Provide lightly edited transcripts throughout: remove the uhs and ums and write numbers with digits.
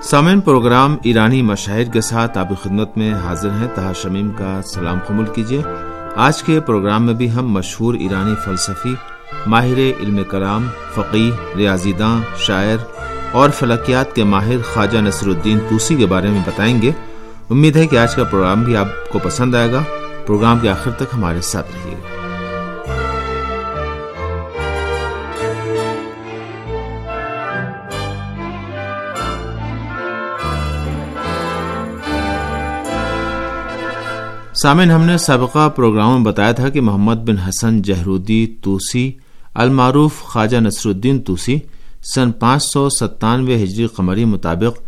سامعین، پروگرام ایرانی مشاہیر کے ساتھ آپ کی خدمت میں حاضر ہیں. طاہر شمیم کا سلام قبول کیجیے. آج کے پروگرام میں بھی ہم مشہور ایرانی فلسفی، ماہر علم کلام، فقیہ، ریاضی داں، شاعر اور فلکیات کے ماہر خواجہ نصیر الدین طوسی کے بارے میں بتائیں گے. امید ہے کہ آج کا پروگرام بھی آپ کو پسند آئے گا. پروگرام کے آخر تک ہمارے ساتھ رہیے گا. سامعین، ہم نے سابقہ پروگرام میں بتایا تھا کہ محمد بن حسن جہرودی طوسی المعروف خواجہ نصیر الدین طوسی سن 597 ہجری قمری مطابق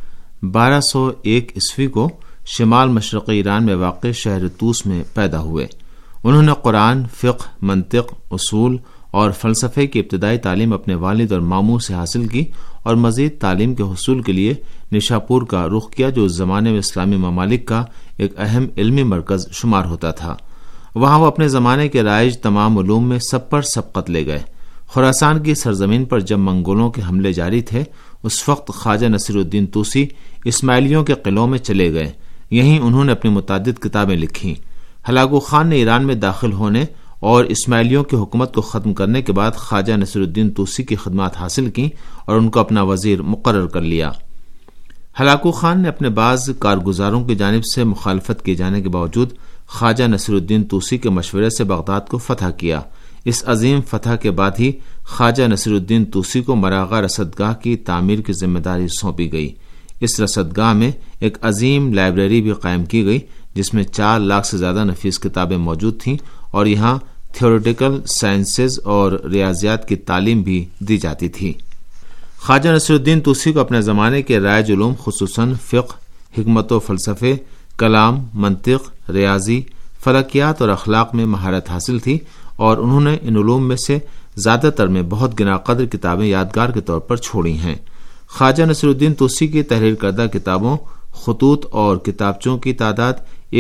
1201 عیسوی کو شمال مشرقی ایران میں واقع شہر طوس میں پیدا ہوئے. انہوں نے قرآن، فقہ، منطق، اصول اور فلسفے کی ابتدائی تعلیم اپنے والد اور ماموں سے حاصل کی اور مزید تعلیم کے حصول کے لیے نشاپور کا رخ کیا، جو اس زمانے میں اسلامی ممالک کا ایک اہم علمی مرکز شمار ہوتا تھا. وہاں وہ اپنے زمانے کے رائج تمام علوم میں سب پر سبقت لے گئے. خراسان کی سرزمین پر جب منگولوں کے حملے جاری تھے، اس وقت خواجہ نصیر الدین طوسی اسماعیلیوں کے قلعوں میں چلے گئے. یہیں انہوں نے اپنی متعدد کتابیں لکھیں. ہلاکو خان نے ایران میں داخل ہونے اور اسماعیلیوں کی حکومت کو ختم کرنے کے بعد خواجہ نصیر الدین طوسی کی خدمات حاصل کی اور ان کو اپنا وزیر مقرر کر لیا. ہلاکو خان نے اپنے بعض کارگزاروں کی جانب سے مخالفت کیے جانے کے باوجود خواجہ نصیر الدین طوسی کے مشورے سے بغداد کو فتح کیا. اس عظیم فتح کے بعد ہی خواجہ نصیر الدین طوسی کو مراغہ رصدگاہ کی تعمیر کی ذمہ داری سونپی گئی. اس رصدگاہ میں ایک عظیم لائبریری بھی قائم کی گئی جس میں 4 لاکھ سے زیادہ نفیس کتابیں موجود تھیں اور یہاں تھیوریٹیکل سائنسز اور ریاضیات کی تعلیم بھی دی جاتی تھی. خواجہ نصیر الدین طوسی کو اپنے زمانے کے رائج علوم خصوصاً فقہ، حکمت و فلسفے، کلام، منطق، ریاضی، فلکیات اور اخلاق میں مہارت حاصل تھی اور انہوں نے ان علوم میں سے زیادہ تر میں بہت گنا قدر کتابیں یادگار کے طور پر چھوڑی ہیں. خواجہ نصیر الدین طوسی کی تحریر کردہ کتابوں، خطوط اور کتابچوں کی تعداد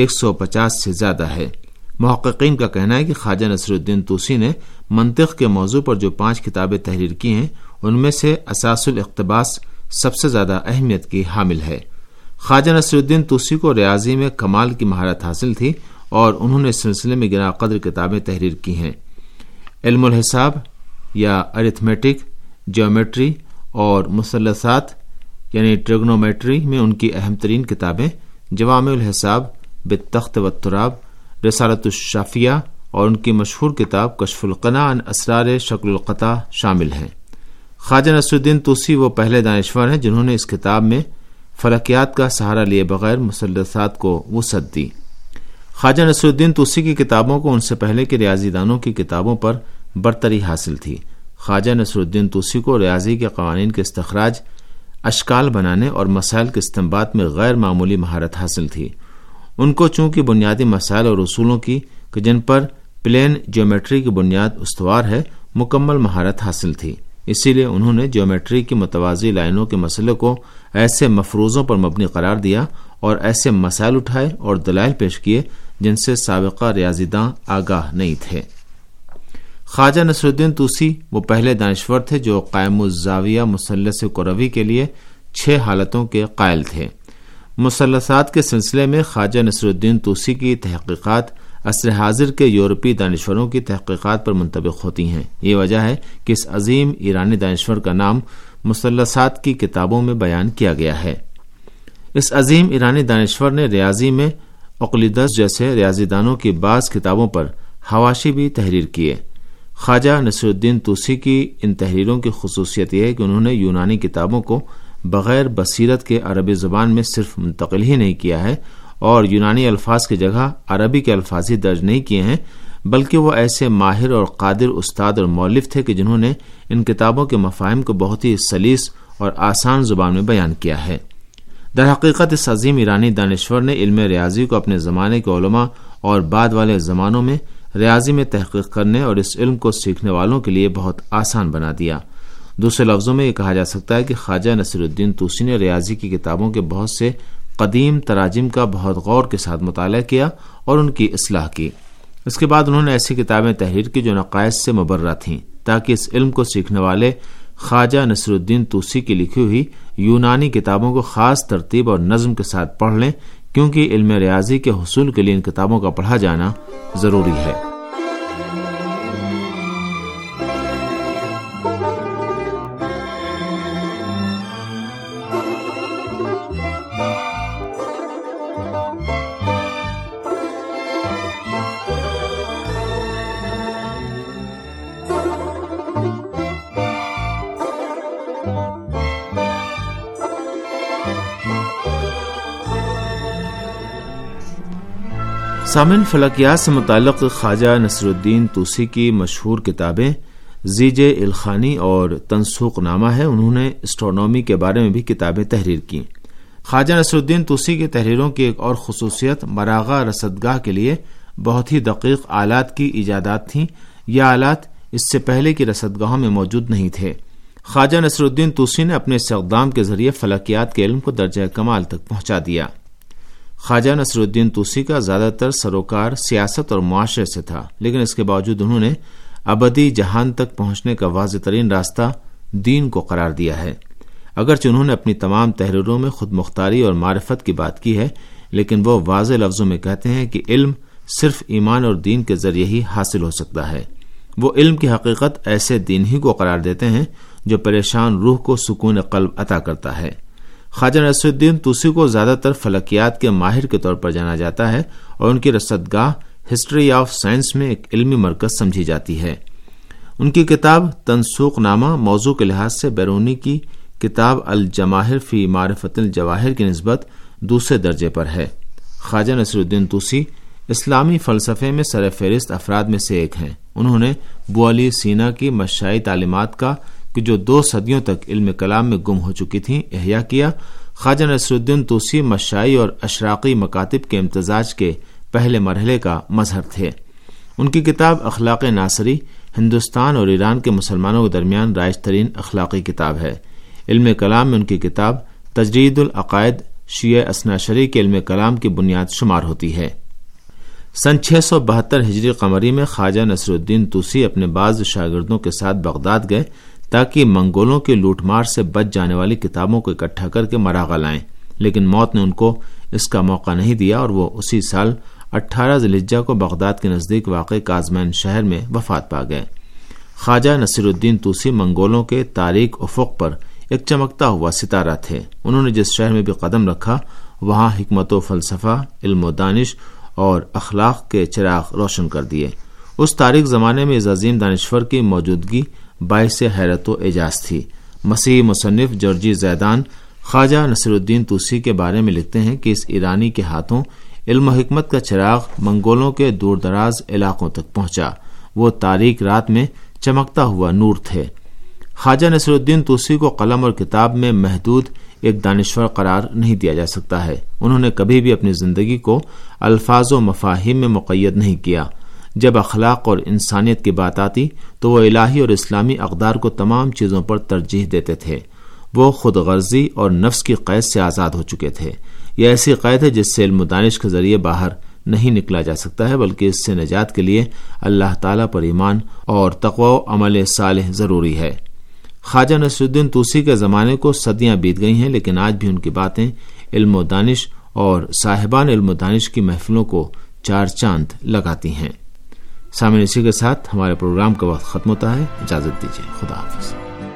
150 سے زیادہ ہے. محققین کا کہنا ہے کہ خواجہ نصیر الدین طوسی نے منطق کے موضوع پر جو 5 کتابیں تحریر کی ہیں، ان میں سے اساس الاقتباس سب سے زیادہ اہمیت کی حامل ہے. خواجہ نصیر الدین طوسی کو ریاضی میں کمال کی مہارت حاصل تھی اور انہوں نے اس سلسلے میں گنا قدر کتابیں تحریر کی ہیں. علم الحساب یا ارتھمیٹک، جیومیٹری اور مثلثات یعنی ٹریگنومیٹری میں ان کی اہم ترین کتابیں جوامع الحساب، بالتخت والتراب، رسالۃ الشافیہ اور ان کی مشہور کتاب کشف القناع عن اسرار شکل القطع شامل ہیں. خواجہ نصیر الدین طوسی وہ پہلے دانشور ہیں جنہوں نے اس کتاب میں فلکیات کا سہارا لیے بغیر مثلثات کو وسعت دی. خواجہ نصیر الدین طوسی کی کتابوں کو ان سے پہلے کے ریاضی دانوں کی کتابوں پر برتری حاصل تھی. خواجہ نصیر الدین طوسی کو ریاضی کے قوانین کے استخراج، اشکال بنانے اور مسائل کے استنباط میں غیر معمولی مہارت حاصل تھی. ان کو چونکہ بنیادی مسائل اور اصولوں کی کہ جن پر پلین جیومیٹری کی بنیاد استوار ہے مکمل مہارت حاصل تھی، اسی لیے انہوں نے جیومیٹری کی متوازی لائنوں کے مسئلے کو ایسے مفروضوں پر مبنی قرار دیا اور ایسے مسائل اٹھائے اور دلائل پیش کیے جن سے سابقہ ریاضی داں آگاہ نہیں تھے. خواجہ نصیر الدین طوسی وہ پہلے دانشور تھے جو قائم الزاویہ مثلث کروی کے لیے 6 حالتوں کے قائل تھے. مثلثات کے سلسلے میں خواجہ نصیر الدین طوسی کی تحقیقات عصر حاضر کے یورپی دانشوروں کی تحقیقات پر منطبق ہوتی ہیں. یہ وجہ ہے کہ اس عظیم ایرانی دانشور کا نام مثلثات کی کتابوں میں بیان کیا گیا ہے. اس عظیم ایرانی دانشور نے ریاضی میں اقلیدس جیسے ریاضی دانوں کی بعض کتابوں پر حواشی بھی تحریر کیے. خواجہ نصیر الدین طوسی کی ان تحریروں کی خصوصیت یہ ہے کہ انہوں نے یونانی کتابوں کو بغیر بصیرت کے عربی زبان میں صرف منتقل ہی نہیں کیا ہے اور یونانی الفاظ کی جگہ عربی کے الفاظ ہی درج نہیں کیے ہیں، بلکہ وہ ایسے ماہر اور قادر استاد اور مؤلف تھے کہ جنہوں نے ان کتابوں کے مفاہیم کو بہت ہی سلیس اور آسان زبان میں بیان کیا ہے. در حقیقت اس عظیم ایرانی دانشور نے علم ریاضی کو اپنے زمانے کے علماء اور بعد والے زمانوں میں ریاضی میں تحقیق کرنے اور اس علم کو سیکھنے والوں کے لیے بہت آسان بنا دیا. دوسرے لفظوں میں یہ کہا جا سکتا ہے کہ خواجہ نصیر الدین طوسی نے ریاضی کی کتابوں کے بہت سے قدیم تراجم کا بہت غور کے ساتھ مطالعہ کیا اور ان کی اصلاح کی. اس کے بعد انہوں نے ایسی کتابیں تحریر کی جو نقائص سے مبرہ تھیں تاکہ اس علم کو سیکھنے والے خواجہ نصیر الدین طوسی کی لکھی ہوئی یونانی کتابوں کو خاص ترتیب اور نظم کے ساتھ پڑھ لیں، کیونکہ علم ریاضی کے حصول کے لیے ان کتابوں کا پڑھا جانا ضروری ہے۔ سامعین، فلکیات سے متعلق خواجہ نصر الدین طوسی کی مشہور کتابیں زیج الخانی اور تنسوق نامہ ہے۔ انہوں نے اسٹرونومی کے بارے میں بھی کتابیں تحریر کی۔ خواجہ نصر الدین طوسی کی تحریروں کی ایک اور خصوصیت مراغہ رصدگاہ کے لیے بہت ہی دقیق آلات کی ایجادات تھیں۔ یہ آلات اس سے پہلے کی رصدگاہوں میں موجود نہیں تھے۔ خواجہ نصر الدین طوسی نے اپنے اس اقدام کے ذریعے فلکیات کے علم کو درجہ کمال تک پہنچا دیا۔ خواجہ نصر الدین طوسی کا زیادہ تر سروکار سیاست اور معاشرے سے تھا، لیکن اس کے باوجود انہوں نے ابدی جہان تک پہنچنے کا واضح ترین راستہ دین کو قرار دیا ہے۔ اگرچہ انہوں نے اپنی تمام تحریروں میں خود مختاری اور معرفت کی بات کی ہے، لیکن وہ واضح لفظوں میں کہتے ہیں کہ علم صرف ایمان اور دین کے ذریعے ہی حاصل ہو سکتا ہے۔ وہ علم کی حقیقت ایسے دین ہی کو قرار دیتے ہیں جو پریشان روح کو سکون قلب عطا کرتا ہے۔ خواجہ نصر الدین طوسی کو زیادہ تر فلکیات کے ماہر کے طور پر جانا جاتا ہے، اور ان کی رصدگاہ ہسٹری آف سائنس میں ایک علمی مرکز سمجھی جاتی ہے۔ ان کی کتاب تنسوق نامہ موضوع کے لحاظ سے بیرونی کی کتاب الجواہر فی معرفت الجواہر کی نسبت دوسرے درجے پر ہے۔ خواجہ نصر الدین طوسی اسلامی فلسفے میں سر فہرست افراد میں سے ایک ہیں۔ انہوں نے ابو علی سینا کی مشائی تعلیمات کا کہ جو 2 صدیوں تک علم کلام میں گم ہو چکی تھیں احیا کیا۔ خواجہ نصر الدین طوسی مشائی اور اشراقی مکاتب کے امتزاج کے پہلے مرحلے کا مظہر تھے۔ ان کی کتاب اخلاق ناصری ہندوستان اور ایران کے مسلمانوں کے درمیان رائج ترین اخلاقی کتاب ہے۔ علم کلام میں ان کی کتاب تجرید العقائد شیعہ اثناعشری کے علم کلام کی بنیاد شمار ہوتی ہے۔ سن 672 ہجری قمری میں خواجہ نصر الدین طوسی اپنے بعض شاگردوں کے ساتھ بغداد گئے تاکہ منگولوں کے لوٹ مار سے بچ جانے والی کتابوں کو اکٹھا کر کے مراغہ لائیں، لیکن موت نے ان کو اس کا موقع نہیں دیا اور وہ اسی سال 18 ذی الحجہ کو بغداد کے نزدیک واقع کازمین شہر میں وفات پا گئے۔ خواجہ نصر الدین طوسی منگولوں کے تاریک افق پر ایک چمکتا ہوا ستارہ تھے۔ انہوں نے جس شہر میں بھی قدم رکھا وہاں حکمت و فلسفہ، علم و دانش اور اخلاق کے چراغ روشن کر دیے۔ اس تاریک زمانے میں اس عظیم دانشور کی موجودگی باعث حیرت و اعجاز تھی۔ مسیحی مصنف جورجی زیدان خواجہ نصر الدین طوسی کے بارے میں لکھتے ہیں کہ اس ایرانی کے ہاتھوں علم و حکمت کا چراغ منگولوں کے دور دراز علاقوں تک پہنچا۔ وہ تاریک رات میں چمکتا ہوا نور تھے۔ خواجہ نصر الدین طوسی کو قلم اور کتاب میں محدود ایک دانشور قرار نہیں دیا جا سکتا ہے۔ انہوں نے کبھی بھی اپنی زندگی کو الفاظ و مفاہیم میں مقید نہیں کیا۔ جب اخلاق اور انسانیت کی بات آتی تو وہ الہی اور اسلامی اقدار کو تمام چیزوں پر ترجیح دیتے تھے۔ وہ خود غرضی اور نفس کی قید سے آزاد ہو چکے تھے۔ یہ ایسی قید ہے جس سے علم و دانش کے ذریعے باہر نہیں نکلا جا سکتا ہے، بلکہ اس سے نجات کے لیے اللہ تعالیٰ پر ایمان اور تقوی و عمل صالح ضروری ہے۔ خواجہ نصر الدین طوسی کے زمانے کو صدیاں بیت گئی ہیں، لیکن آج بھی ان کی باتیں علم و دانش اور صاحبان علم و دانش کی محفلوں کو 4 چاند لگاتی ہیں۔ سامعین، اسی کے ساتھ ہمارے پروگرام کا وقت ختم ہوتا ہے۔ اجازت دیجیے، خدا حافظ۔